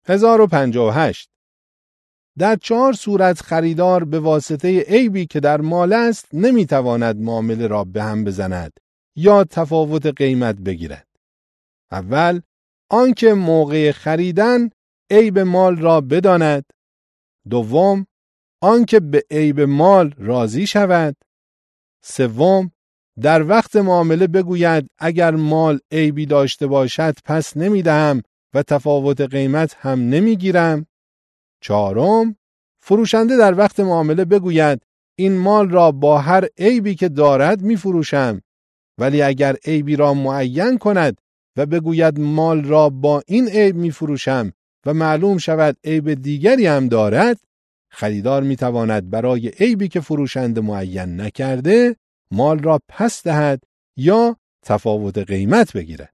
1058. در 4 صورت خریدار به واسطه عیبی که در مال است نمیتواند معامله را به هم بزند یا تفاوت قیمت بگیرد. اول، آنکه موقع خریدن عیب مال را بداند. دوم، آنکه به عیب مال راضی شود. سوم، در وقت معامله بگوید اگر مال عیبی داشته باشد پس نمیدهم و تفاوت قیمت هم نمیگیرم. چهارم، فروشنده در وقت معامله بگوید این مال را با هر عیبی که دارد میفروشم، ولی اگر عیبی را معین کند و بگوید مال را با این عیب میفروشم و معلوم شود عیب دیگری هم دارد، خریدار میتواند برای عیبی که فروشنده معین نکرده مال را پس دهد یا تفاوت قیمت بگیرد.